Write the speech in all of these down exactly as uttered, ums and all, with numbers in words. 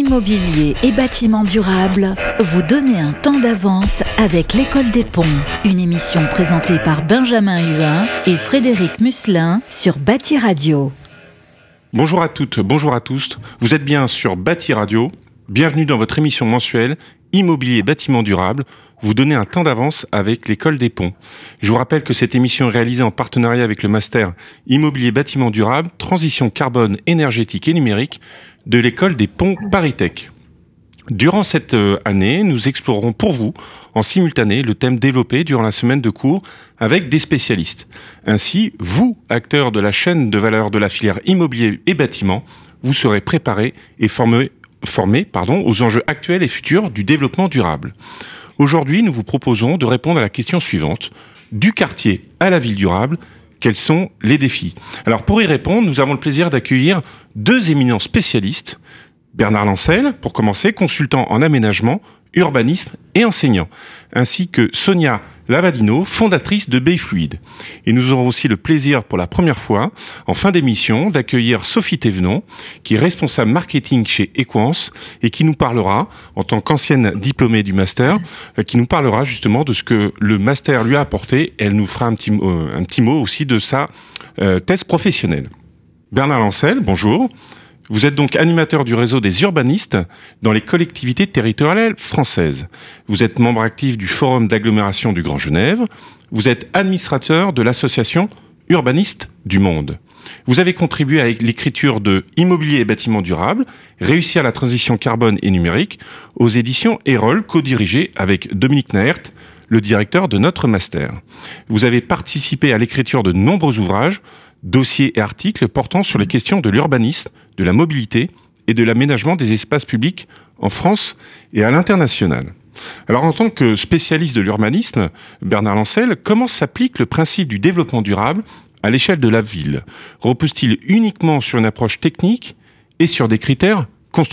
Immobilier et bâtiments durables, vous donnez un temps d'avance avec l'École des Ponts. Une émission présentée par Benjamin Huin et Frédéric Musselin sur Bâti Radio. Bonjour à toutes, bonjour à tous. Vous êtes bien sur Bâti Radio. Bienvenue dans votre émission mensuelle Immobilier et bâtiments durables. Vous donnez un temps d'avance avec l'École des Ponts. Je vous rappelle que cette émission est réalisée en partenariat avec le Master Immobilier et bâtiments durables, Transition carbone, énergétique et numérique de l'École des Ponts ParisTech. Durant cette année, nous explorerons pour vous, en simultané, le thème développé durant la semaine de cours avec des spécialistes. Ainsi, vous, acteurs de la chaîne de valeur de la filière immobilier et bâtiment, vous serez préparés et formés, formés pardon, aux enjeux actuels et futurs du développement durable. Aujourd'hui, nous vous proposons de répondre à la question suivante. Du quartier à la ville durable, quels sont les défis ? Alors, pour y répondre, nous avons le plaisir d'accueillir deux éminents spécialistes. Bernard Lancel, pour commencer, consultant en aménagement, urbanisme et enseignant, ainsi que Sonia Lavadino, fondatrice de Bay Fluide. Et nous aurons aussi le plaisir pour la première fois, en fin d'émission, d'accueillir Sophie Thévenon, qui est responsable marketing chez Equance et qui nous parlera, en tant qu'ancienne diplômée du master, qui nous parlera justement de ce que le master lui a apporté. Elle nous fera un petit, euh, un petit mot aussi de sa euh, thèse professionnelle. Bernard Lancel, bonjour. Vous êtes donc animateur du réseau des urbanistes dans les collectivités territoriales françaises. Vous êtes membre actif du Forum d'agglomération du Grand Genève. Vous êtes administrateur de l'association Urbanistes du Monde. Vous avez contribué à l'écriture de Immobilier et bâtiments durables, réussir la transition carbone et numérique aux éditions Erol, co-dirigées avec Dominique Naert, le directeur de notre master. Vous avez participé à l'écriture de nombreux ouvrages, dossiers et articles portant sur les questions de l'urbanisme, de la mobilité et de l'aménagement des espaces publics en France et à l'international. Alors, en tant que spécialiste de l'urbanisme, Bernard Lancel, comment s'applique le principe du développement durable à l'échelle de la ville ? Repose-t-il uniquement sur une approche technique et sur des critères constructifs ?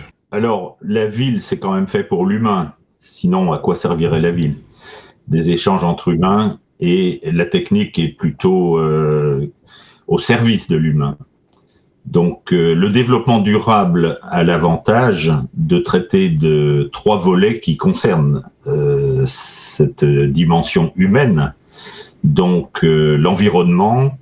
Alors, la ville, c'est quand même fait pour l'humain. Sinon, à quoi servirait la ville ? Des échanges entre humains, et la technique est plutôt euh, au service de l'humain. Donc, euh, le développement durable a l'avantage de traiter de trois volets qui concernent euh, cette dimension humaine. Donc, euh, l'environnement,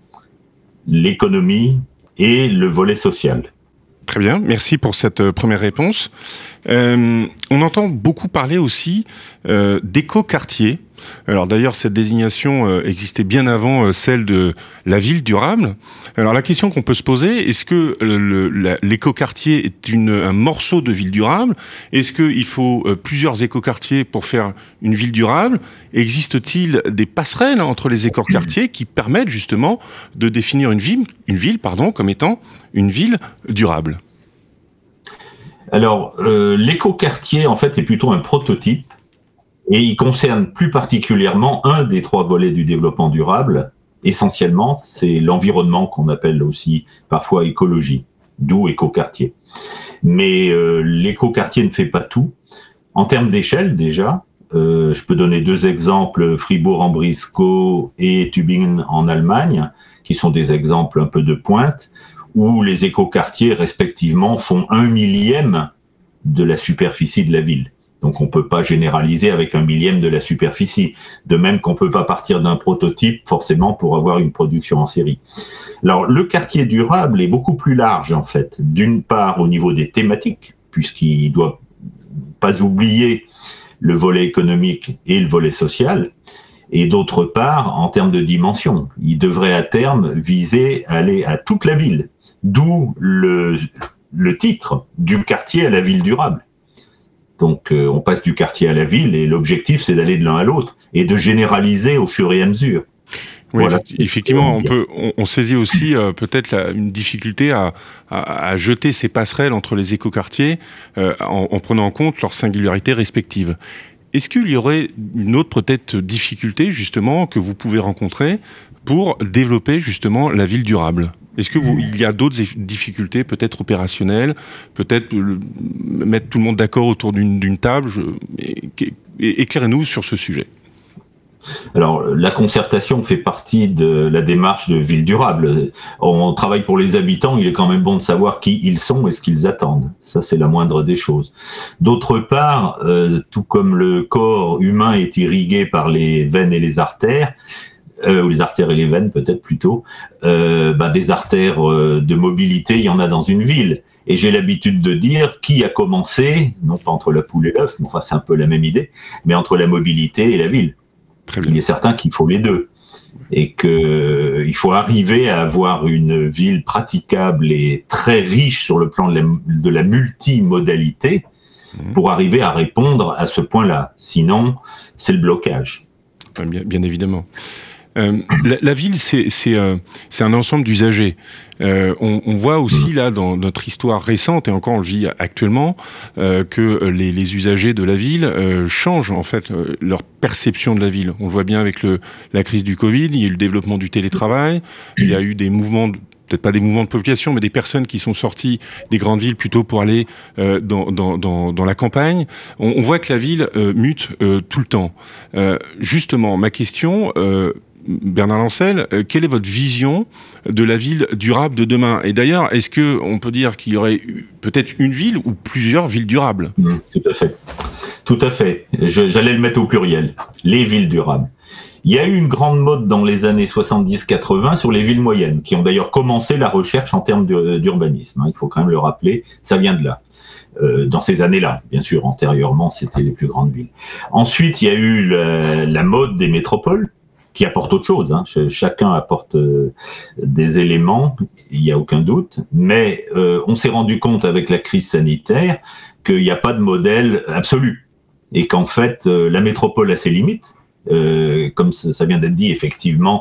l'économie et le volet social. Très bien, merci pour cette première réponse. Euh, on entend beaucoup parler aussi euh, d'éco-quartier. Alors d'ailleurs, cette désignation euh, existait bien avant euh, celle de la ville durable. Alors la question qu'on peut se poser, est-ce que euh, le, la, l'éco-quartier est une, un morceau de ville durable ? Est-ce qu'il faut euh, plusieurs éco-quartiers pour faire une ville durable ? Existe-t-il des passerelles entre les éco-quartiers qui permettent justement de définir une ville, une ville pardon, comme étant une ville durable ? Alors, euh, l'éco-quartier, en fait, est plutôt un prototype et il concerne plus particulièrement un des trois volets du développement durable. Essentiellement, c'est l'environnement qu'on appelle aussi parfois écologie, d'où éco-quartier. Mais euh, l'éco-quartier ne fait pas tout. En termes d'échelle, déjà, euh, je peux donner deux exemples, Fribourg-en-Brisgau et Tübingen en Allemagne, qui sont des exemples un peu de pointe, où les écoquartiers, respectivement, font un millième de la superficie de la ville. Donc, on ne peut pas généraliser avec un millième de la superficie. De même qu'on ne peut pas partir d'un prototype, forcément, pour avoir une production en série. Alors, le quartier durable est beaucoup plus large, en fait. D'une part, au niveau des thématiques, puisqu'il ne doit pas oublier le volet économique et le volet social. Et d'autre part, en termes de dimension, il devrait à terme viser à aller à toute la ville. D'où le, le titre du quartier à la ville durable. Donc, euh, on passe du quartier à la ville et l'objectif, c'est d'aller de l'un à l'autre et de généraliser au fur et à mesure. Oui, voilà. Effectivement, on peut, on, on saisit aussi euh, peut-être la, une difficulté à, à, à jeter ces passerelles entre les écoquartiers euh, en, en prenant en compte leurs singularités respectives. Est-ce qu'il y aurait une autre peut-être difficulté justement que vous pouvez rencontrer pour développer justement la ville durable ? Est-ce que vous, il y a d'autres difficultés, peut-être opérationnelles, peut-être le, mettre tout le monde d'accord autour d'une, d'une table je, et, et, Éclairez-nous sur ce sujet. Alors, la concertation fait partie de la démarche de ville durable. On travaille pour les habitants, il est quand même bon de savoir qui ils sont et ce qu'ils attendent. Ça, c'est la moindre des choses. D'autre part, euh, tout comme le corps humain est irrigué par les veines et les artères, euh, ou les artères et les veines peut-être plutôt, euh, bah, des artères euh, de mobilité, il y en a dans une ville. Et j'ai l'habitude de dire qui a commencé, non pas entre la poule et l'œuf, mais enfin c'est un peu la même idée, mais entre la mobilité et la ville. Il est certain qu'il faut les deux et que il faut arriver à avoir une ville praticable et très riche sur le plan de la, de la multimodalité pour arriver à répondre à ce point-là. Sinon, c'est le blocage. Bien, bien évidemment. Euh, la, la ville, c'est, c'est, euh, c'est un ensemble d'usagers. Euh, on, on voit aussi là dans notre histoire récente, et encore on le vit actuellement, euh, que les, les usagers de la ville euh, changent en fait euh, leur perception de la ville. On le voit bien avec le, la crise du Covid, il y a eu le développement du télétravail, il y a eu des mouvements, de, peut-être pas des mouvements de population, mais des personnes qui sont sorties des grandes villes plutôt pour aller euh, dans, dans, dans, dans la campagne. On, on voit que la ville euh, mute euh, tout le temps. Euh, justement, ma question... Euh, Bernard Lancel, euh, quelle est votre vision de la ville durable de demain ? Et d'ailleurs, est-ce qu'on peut dire qu'il y aurait peut-être une ville ou plusieurs villes durables ? Mmh, tout à fait. Tout à fait. Je, j'allais le mettre au pluriel. Les villes durables. Il y a eu une grande mode dans les années soixante-dix quatre-vingts sur les villes moyennes, qui ont d'ailleurs commencé la recherche en termes de, d'urbanisme. Hein, il faut quand même le rappeler, ça vient de là. Euh, dans ces années-là, bien sûr, antérieurement, c'était les plus grandes villes. Ensuite, il y a eu la, la mode des métropoles, qui apporte autre chose. Hein. Chacun apporte euh, des éléments, il n'y a aucun doute, mais euh, on s'est rendu compte avec la crise sanitaire qu'il n'y a pas de modèle absolu et qu'en fait, euh, la métropole a ses limites. Euh, comme ça, ça vient d'être dit, effectivement,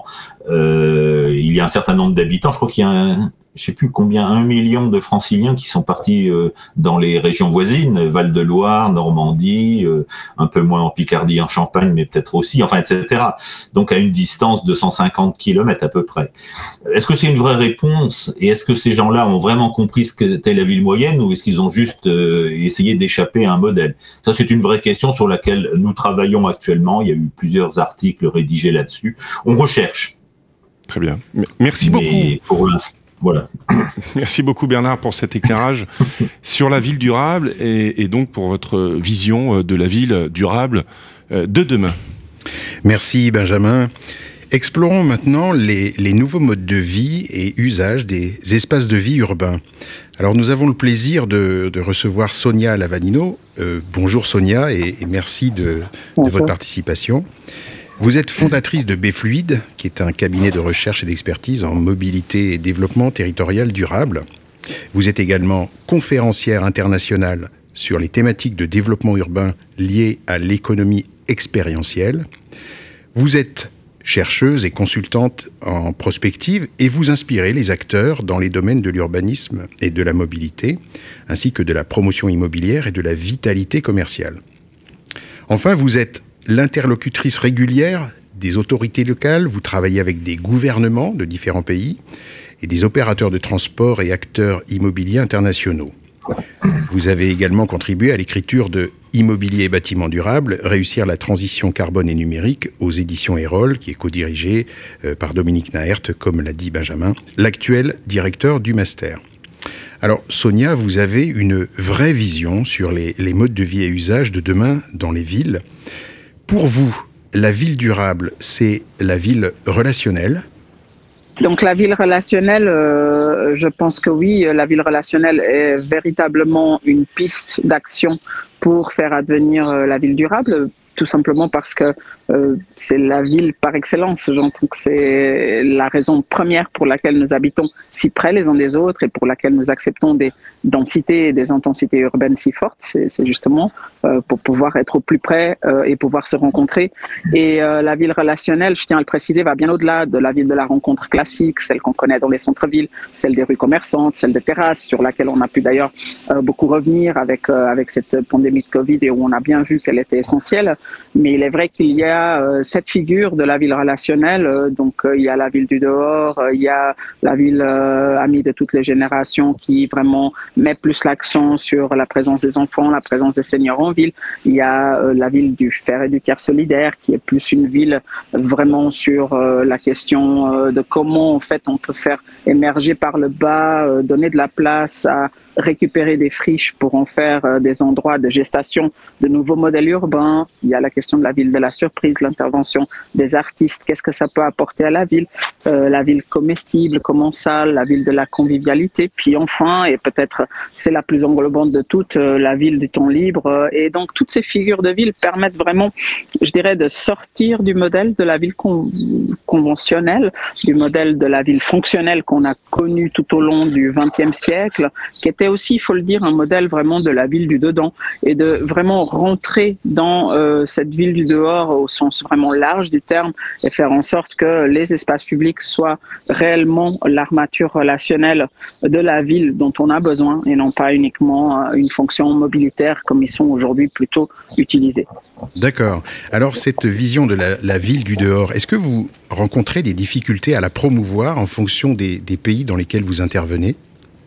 euh, il y a un certain nombre d'habitants. Je crois qu'il y a un, je sais plus combien, un million de franciliens qui sont partis euh, dans les régions voisines, Val-de-Loire, Normandie, euh, un peu moins en Picardie, en Champagne, mais peut-être aussi, enfin, et cetera. Donc à une distance de cent cinquante kilomètres à peu près. Est-ce que c'est une vraie réponse ? Et est-ce que ces gens-là ont vraiment compris ce qu'était la ville moyenne, ou est-ce qu'ils ont juste euh, essayé d'échapper à un modèle ? Ça, c'est une vraie question sur laquelle nous travaillons actuellement. Il y a eu plusieurs articles rédigés là-dessus. On recherche. Très bien. Merci mais beaucoup. Pour l'instant, voilà. Merci beaucoup Bernard pour cet éclairage sur la ville durable et, et donc pour votre vision de la ville durable de demain. Merci Benjamin. Explorons maintenant les, les nouveaux modes de vie et usages des espaces de vie urbains. Alors nous avons le plaisir de, de recevoir Sonia Lavanino. Euh, bonjour Sonia et, et merci de, de votre participation. Vous êtes fondatrice de B-Fluide, qui est un cabinet de recherche et d'expertise en mobilité et développement territorial durable. Vous êtes également conférencière internationale sur les thématiques de développement urbain liées à l'économie expérientielle. Vous êtes chercheuse et consultante en prospective et vous inspirez les acteurs dans les domaines de l'urbanisme et de la mobilité, ainsi que de la promotion immobilière et de la vitalité commerciale. Enfin, vous êtes l'interlocutrice régulière des autorités locales, vous travaillez avec des gouvernements de différents pays et des opérateurs de transport et acteurs immobiliers internationaux. Vous avez également contribué à l'écriture de Immobilier et bâtiment durable, réussir la transition carbone et numérique aux éditions Erol, qui est co-dirigé par Dominique Naert, comme l'a dit Benjamin, l'actuel directeur du master. Alors Sonia, vous avez une vraie vision sur les, les modes de vie et usages de demain dans les villes. Pour vous, la ville durable, c'est la ville relationnelle ? Donc la ville relationnelle, euh, je pense que oui, la ville relationnelle est véritablement une piste d'action pour faire advenir euh, la ville durable, tout simplement parce que euh, c'est la ville par excellence. J'entends que c'est la raison première pour laquelle nous habitons si près les uns des autres et pour laquelle nous acceptons des densités et des intensités urbaines si fortes. C'est, c'est justement euh, pour pouvoir être au plus près euh, et pouvoir se rencontrer. Et euh, la ville relationnelle, je tiens à le préciser, va bien au-delà de la ville de la rencontre classique, celle qu'on connaît dans les centres-villes, celle des rues commerçantes, celle des terrasses, sur laquelle on a pu d'ailleurs euh, beaucoup revenir avec, euh, avec cette pandémie de Covid et où on a bien vu qu'elle était essentielle. Mais il est vrai qu'il y a a euh, cette figure de la ville relationnelle. Euh, donc, euh, il y a la ville du dehors, euh, il y a la ville euh, amie de toutes les générations qui vraiment met plus l'accent sur la présence des enfants, la présence des seniors en ville. Il y a euh, la ville du fer et du tiers solidaire qui est plus une ville vraiment sur euh, la question euh, de comment en fait on peut faire émerger par le bas, euh, donner de la place à récupérer des friches pour en faire euh, des endroits de gestation de nouveaux modèles urbains. Il y a la question de la ville de la surprise, l'intervention des artistes, qu'est-ce que ça peut apporter à la ville, euh, la ville comestible, commensale, la ville de la convivialité, puis enfin, et peut-être c'est la plus englobante de toutes, euh, la ville du temps libre. Et donc toutes ces figures de ville permettent vraiment, je dirais, de sortir du modèle de la ville con- conventionnelle, du modèle de la ville fonctionnelle qu'on a connu tout au long du vingtième siècle, qui était aussi, il faut le dire, un modèle vraiment de la ville du dedans, et de vraiment rentrer dans euh, cette ville du dehors au sens vraiment large du terme, et faire en sorte que les espaces publics soient réellement l'armature relationnelle de la ville dont on a besoin, et non pas uniquement une fonction mobilitaire comme ils sont aujourd'hui plutôt utilisés. D'accord. Alors cette vision de la, la ville du dehors, est-ce que vous rencontrez des difficultés à la promouvoir en fonction des, des pays dans lesquels vous intervenez ?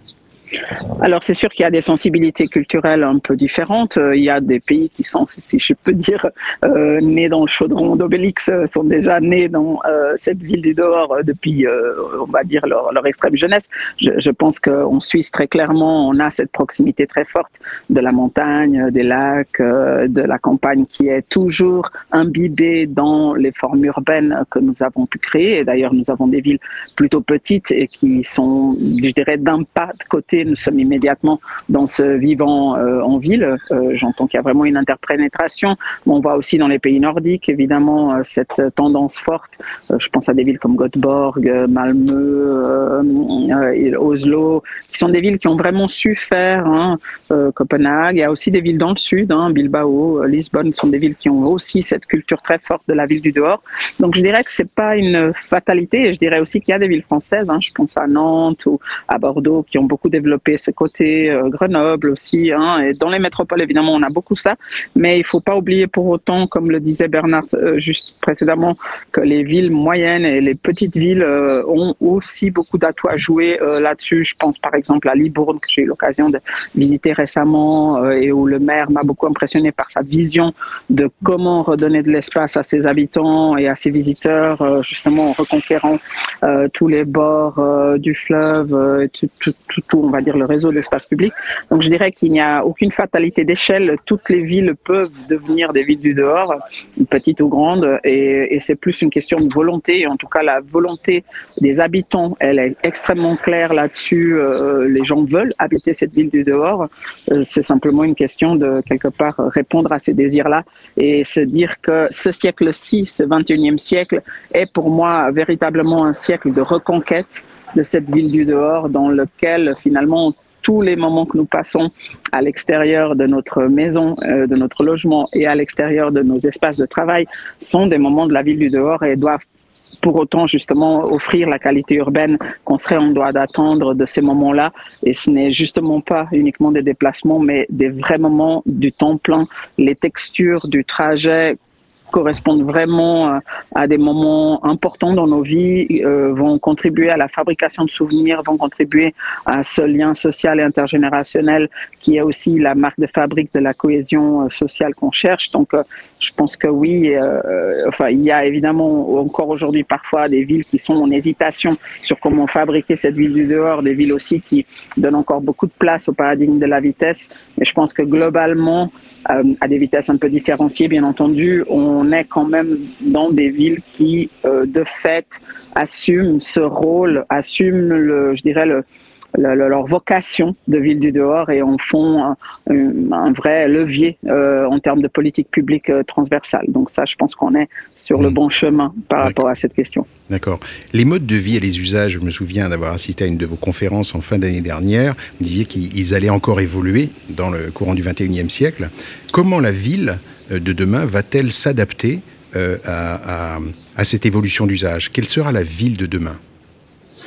Alors c'est sûr qu'il y a des sensibilités culturelles un peu différentes. Il y a des pays qui sont, si je peux dire, euh, nés dans le chaudron d'Obélix, sont déjà nés dans euh, cette ville du dehors depuis, euh, on va dire, leur, leur extrême jeunesse. Je, je pense qu'en Suisse, très clairement, on a cette proximité très forte de la montagne, des lacs, euh, de la campagne qui est toujours imbibée dans les formes urbaines que nous avons pu créer. Et d'ailleurs, nous avons des villes plutôt petites et qui sont, je dirais, d'un pas de côté. Nous sommes immédiatement dans ce vivant euh, en ville. Euh, j'entends qu'il y a vraiment une interpénétration. Mais on voit aussi dans les pays nordiques, évidemment, euh, cette tendance forte. Euh, je pense à des villes comme Göteborg, Malmö, euh, euh, Oslo, qui sont des villes qui ont vraiment su faire. Hein, euh, Copenhague, il y a aussi des villes dans le sud, hein, Bilbao, Lisbonne, sont des villes qui ont aussi cette culture très forte de la ville du dehors. Donc je dirais que c'est pas une fatalité. Et je dirais aussi qu'il y a des villes françaises. Hein, je pense à Nantes ou à Bordeaux qui ont beaucoup développé ce côté, euh, Grenoble aussi, hein, et dans les métropoles évidemment on a beaucoup ça, mais il ne faut pas oublier pour autant, comme le disait Bernard euh, juste précédemment, que les villes moyennes et les petites villes euh, ont aussi beaucoup d'atouts à jouer euh, là-dessus. Je pense par exemple à Libourne que j'ai eu l'occasion de visiter récemment euh, et où le maire m'a beaucoup impressionné par sa vision de comment redonner de l'espace à ses habitants et à ses visiteurs, euh, justement en reconquérant euh, tous les bords euh, du fleuve, euh, tout, tout, tout, tout, on va dire le réseau d'espace public. Donc je dirais qu'il n'y a aucune fatalité d'échelle. Toutes les villes peuvent devenir des villes du dehors, petites ou grandes, et, et c'est plus une question de volonté. En tout cas, la volonté des habitants, elle est extrêmement claire là-dessus. Euh, les gens veulent habiter cette ville du dehors. Euh, c'est simplement une question de, quelque part, répondre à ces désirs-là et se dire que ce siècle-ci, ce vingt et unième siècle, est pour moi véritablement un siècle de reconquête de cette ville du dehors dans lequel finalement tous les moments que nous passons à l'extérieur de notre maison, euh, de notre logement et à l'extérieur de nos espaces de travail sont des moments de la ville du dehors et doivent pour autant justement offrir la qualité urbaine qu'on serait en droit d'attendre de ces moments-là. Et ce n'est justement pas uniquement des déplacements, mais des vrais moments du temps plein. Les textures du trajet correspondent vraiment à des moments importants dans nos vies, euh, vont contribuer à la fabrication de souvenirs, vont contribuer à ce lien social et intergénérationnel qui est aussi la marque de fabrique de la cohésion sociale qu'on cherche. Donc euh, je pense que oui, euh, enfin il y a évidemment encore aujourd'hui parfois des villes qui sont en hésitation sur comment fabriquer cette ville du dehors, des villes aussi qui donnent encore beaucoup de place au paradigme de la vitesse, mais je pense que globalement, euh, à des vitesses un peu différenciées bien entendu, on on est quand même dans des villes qui, euh, de fait, assument ce rôle, assument, le, je dirais, le, le, le, leur vocation de ville du dehors et en font un, un vrai levier euh, en termes de politique publique euh, transversale. Donc ça, je pense qu'on est sur mmh. le bon chemin par D'accord. rapport à cette question. D'accord. Les modes de vie et les usages, je me souviens d'avoir assisté à une de vos conférences en fin d'année dernière. Vous disiez qu'ils allaient encore évoluer dans le courant du vingt et unième siècle. Comment la ville de demain va-t-elle s'adapter euh, à, à, à cette évolution d'usage ? Quelle sera la ville de demain ?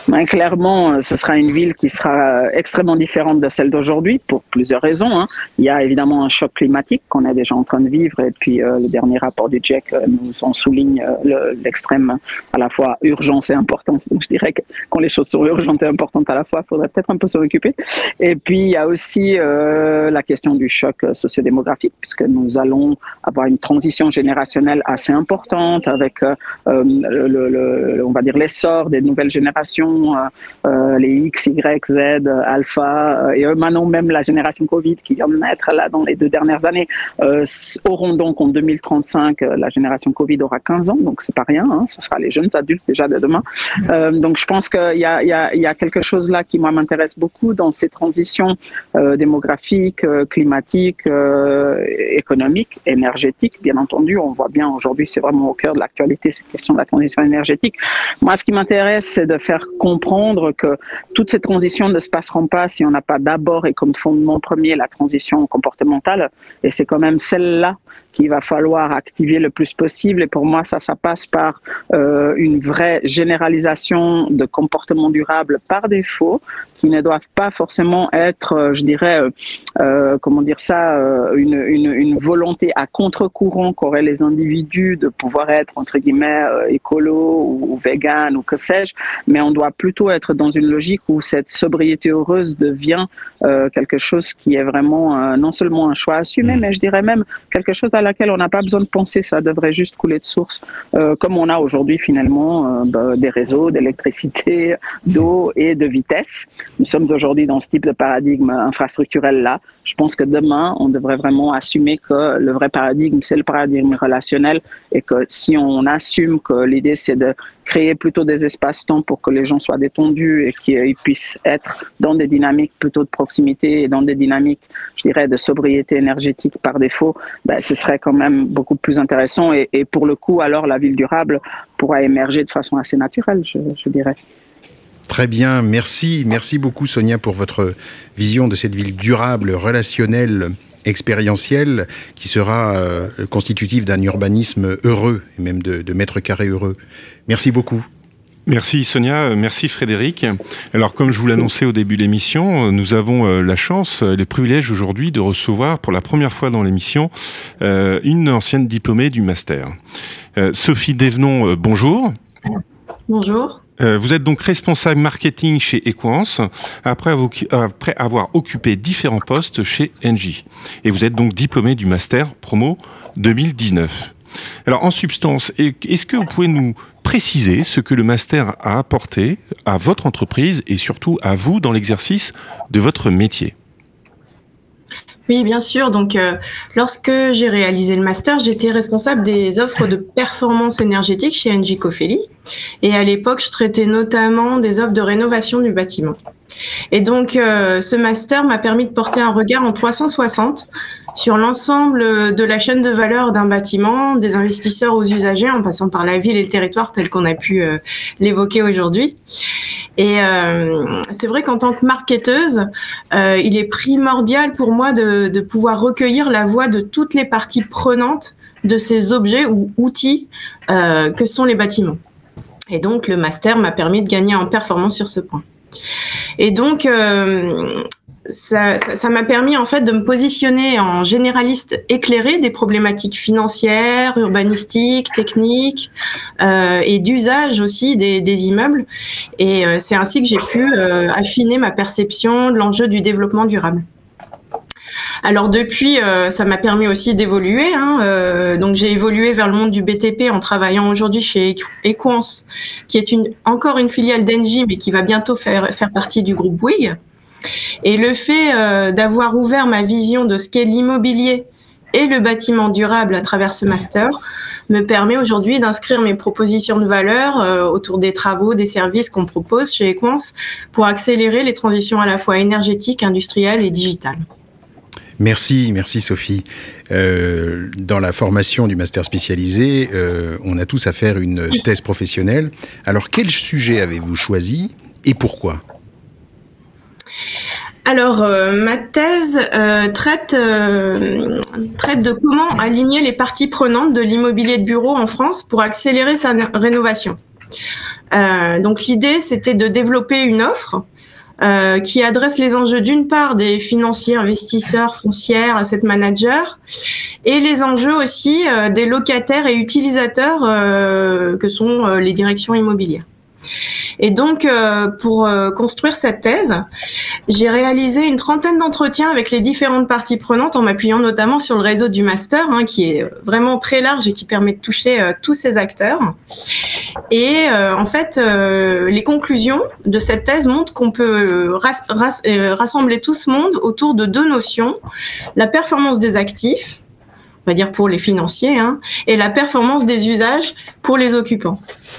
Ben, clairement, ce sera une ville qui sera extrêmement différente de celle d'aujourd'hui pour plusieurs raisons. Hein. Il y a évidemment un choc climatique qu'on est déjà en train de vivre et puis euh, le dernier rapport du GIEC euh, nous en souligne euh, le, l'extrême à la fois urgence et importance. Donc je dirais que quand les choses sont urgentes et importantes à la fois, il faudrait peut-être un peu s'en occuper. Et puis il y a aussi euh, la question du choc sociodémographique puisque nous allons avoir une transition générationnelle assez importante avec euh, le, le, le, on va dire l'essor des nouvelles générations. Euh, les X, Y, Z, Alpha, euh, et euh, maintenant même la génération Covid qui vient de naître là dans les deux dernières années, euh, auront donc en deux mille trente-cinq, euh, la génération Covid aura quinze ans, donc c'est pas rien, hein, ce sera les jeunes adultes déjà de demain. Euh, donc je pense qu'il y a, il y, a, il y a quelque chose là qui moi m'intéresse beaucoup dans ces transitions euh, démographiques, euh, climatiques, euh, économiques, énergétiques, bien entendu. On voit bien aujourd'hui, c'est vraiment au cœur de l'actualité, cette question de la transition énergétique. Moi, ce qui m'intéresse, c'est de faire comprendre que toutes ces transitions ne se passeront pas si on n'a pas d'abord et comme fondement premier la transition comportementale. Et c'est quand même celle-là qu'il va falloir activer le plus possible. Et pour moi, ça, ça passe par euh, une vraie généralisation de comportements durables par défaut, qui ne doivent pas forcément être, euh, je dirais, euh, euh, comment dire ça, euh, une, une, une volonté à contre-courant qu'auraient les individus de pouvoir être, entre guillemets, euh, écolo ou, ou vegan ou que sais-je, mais on doit plutôt être dans une logique où cette sobriété heureuse devient euh, quelque chose qui est vraiment euh, non seulement un choix assumé, mais je dirais même quelque chose à laquelle on n'a pas besoin de penser, ça devrait juste couler de source, euh, comme on a aujourd'hui finalement euh, bah, des réseaux d'électricité, d'eau et de vitesse. Nous sommes aujourd'hui dans ce type de paradigme infrastructurel-là. Je pense que demain, on devrait vraiment assumer que le vrai paradigme, c'est le paradigme relationnel et que si on assume que l'idée, c'est de créer plutôt des espaces-temps pour que les gens soient détendus et qu'ils puissent être dans des dynamiques plutôt de proximité et dans des dynamiques, je dirais, de sobriété énergétique par défaut, ben, ce serait quand même beaucoup plus intéressant et, et pour le coup, alors la ville durable pourra émerger de façon assez naturelle, je, je dirais. Très bien, merci. Merci beaucoup Sonia pour votre vision de cette ville durable, relationnelle, expérientielle, qui sera euh, constitutive d'un urbanisme heureux, et même de, de mètres carrés heureux. Merci beaucoup. Merci Sonia, merci Frédéric. Alors comme je vous l'annonçais au début de l'émission, nous avons la chance, le privilège aujourd'hui de recevoir pour la première fois dans l'émission une ancienne diplômée du master. Sophie Devenon, bonjour. Bonjour. Vous êtes donc responsable marketing chez Equance, après avoir occupé différents postes chez Engie. Et vous êtes donc diplômé du master promo deux mille dix-neuf. Alors en substance, est-ce que vous pouvez nous préciser ce que le master a apporté à votre entreprise et surtout à vous dans l'exercice de votre métier ? Oui, bien sûr. Donc, euh, lorsque j'ai réalisé le master, j'étais responsable des offres de performance énergétique chez Engie Cofeli. Et à l'époque, je traitais notamment des offres de rénovation du bâtiment. Et donc, euh, ce master m'a permis de porter un regard en trois cent soixante sur l'ensemble de la chaîne de valeur d'un bâtiment, des investisseurs aux usagers, en passant par la ville et le territoire tel qu'on a pu euh, l'évoquer aujourd'hui. Et euh, c'est vrai qu'en tant que marketeuse, euh, il est primordial pour moi de, de pouvoir recueillir la voix de toutes les parties prenantes de ces objets ou outils euh, que sont les bâtiments. Et donc, le master m'a permis de gagner en performance sur ce point. Et donc, euh, ça, ça, ça m'a permis en fait de me positionner en généraliste éclairé des problématiques financières, urbanistiques, techniques euh, et d'usage aussi des, des immeubles. Et euh, c'est ainsi que j'ai pu euh, affiner ma perception de l'enjeu du développement durable. Alors depuis, euh, ça m'a permis aussi d'évoluer. Hein, euh, donc j'ai évolué vers le monde du B T P en travaillant aujourd'hui chez Equance, qui est une, encore une filiale d'Engie, mais qui va bientôt faire, faire partie du groupe Bouygues. Et le fait euh, d'avoir ouvert ma vision de ce qu'est l'immobilier et le bâtiment durable à travers ce master me permet aujourd'hui d'inscrire mes propositions de valeur euh, autour des travaux, des services qu'on propose chez Equance pour accélérer les transitions à la fois énergétiques, industrielles et digitales. Merci, merci Sophie. Euh, dans la formation du master spécialisé, euh, on a tous à faire une thèse professionnelle. Alors, quel sujet avez-vous choisi et pourquoi ? Alors, euh, ma thèse euh, traite, euh, traite de comment aligner les parties prenantes de l'immobilier de bureau en France pour accélérer sa n- rénovation. Euh, donc l'idée, c'était de développer une offre euh, qui adresse les enjeux d'une part des financiers, investisseurs, foncières, asset managers, et les enjeux aussi euh, des locataires et utilisateurs euh, que sont euh, les directions immobilières. Et donc, euh, pour euh, construire cette thèse, j'ai réalisé une trentaine d'entretiens avec les différentes parties prenantes en m'appuyant notamment sur le réseau du master, hein, qui est vraiment très large et qui permet de toucher euh, tous ces acteurs. Et euh, en fait, euh, les conclusions de cette thèse montrent qu'on peut ras- ras- euh, rassembler tout ce monde autour de deux notions, la performance des actifs, on va dire pour les financiers, hein, et la performance des usages pour les occupants.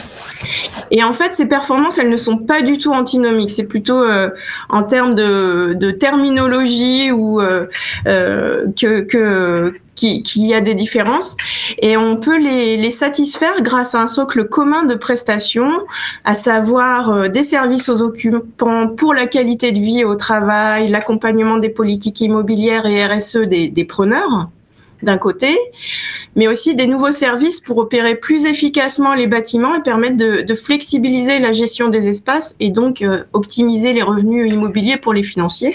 Et en fait, ces performances, elles ne sont pas du tout antinomiques. C'est plutôt euh, en termes de, de terminologie ou euh, euh, que, que qu'il qui y a des différences. Et on peut les, les satisfaire grâce à un socle commun de prestations, à savoir euh, des services aux occupants pour la qualité de vie au travail, l'accompagnement des politiques immobilières et R S E des, des preneurs, d'un côté, mais aussi des nouveaux services pour opérer plus efficacement les bâtiments et permettre de, de flexibiliser la gestion des espaces et donc euh, optimiser les revenus immobiliers pour les financiers.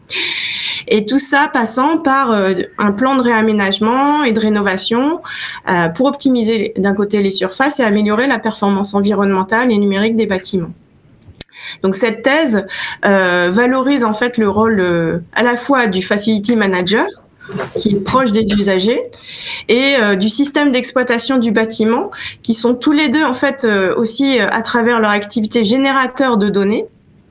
Et tout ça passant par euh, un plan de réaménagement et de rénovation euh, pour optimiser d'un côté les surfaces et améliorer la performance environnementale et numérique des bâtiments. Donc cette thèse euh, valorise en fait le rôle euh, à la fois du facility manager, qui est proche des usagers, et euh, du système d'exploitation du bâtiment, qui sont tous les deux en fait euh, aussi euh, à travers leur activité générateur de données.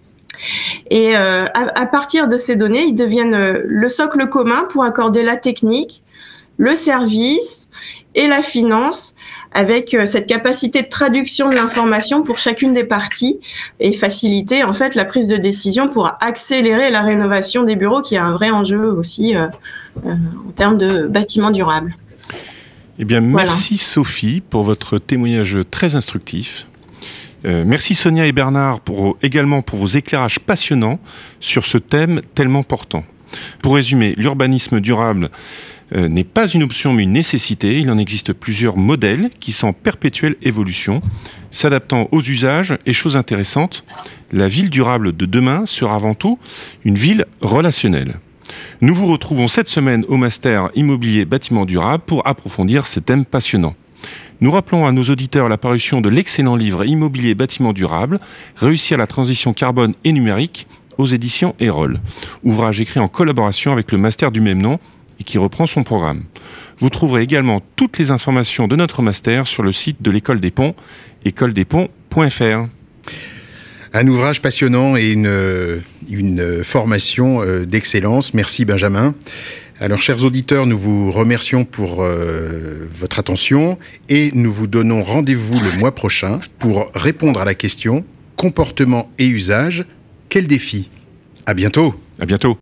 Et euh, à, à partir de ces données, ils deviennent euh, le socle commun pour accorder la technique, le service et la finance, avec euh, cette capacité de traduction de l'information pour chacune des parties et faciliter en fait la prise de décision pour accélérer la rénovation des bureaux, qui est un vrai enjeu aussi euh, euh, en termes de bâtiments durables. Eh bien, Voilà. merci Sophie pour votre témoignage très instructif. Euh, merci Sonia et Bernard pour, également pour vos éclairages passionnants sur ce thème tellement portant. Pour résumer, l'urbanisme durable euh, n'est pas une option mais une nécessité. Il en existe plusieurs modèles qui sont en perpétuelle évolution, s'adaptant aux usages et chose intéressante, la ville durable de demain sera avant tout une ville relationnelle. Nous vous retrouvons cette semaine au Master Immobilier Bâtiment Durable pour approfondir ces thèmes passionnants. Nous rappelons à nos auditeurs la parution de l'excellent livre Immobilier Bâtiment Durable, Réussir la transition carbone et numérique aux éditions Erol, ouvrage écrit en collaboration avec le Master du même nom et qui reprend son programme. Vous trouverez également toutes les informations de notre Master sur le site de l'École des Ponts, école des ponts point f r. Un ouvrage passionnant et une, une formation d'excellence. Merci Benjamin. Alors, chers auditeurs, nous vous remercions pour euh, votre attention et nous vous donnons rendez-vous le mois prochain pour répondre à la question « Comportement et usage, quel défi ?» À bientôt. À bientôt.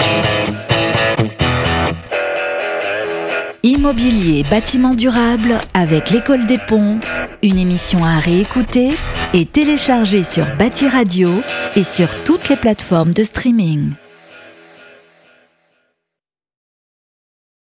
Immobilier Bâtiment Durable avec l'École des Ponts, une émission à réécouter et télécharger sur Bâti Radio et sur toutes les plateformes de streaming.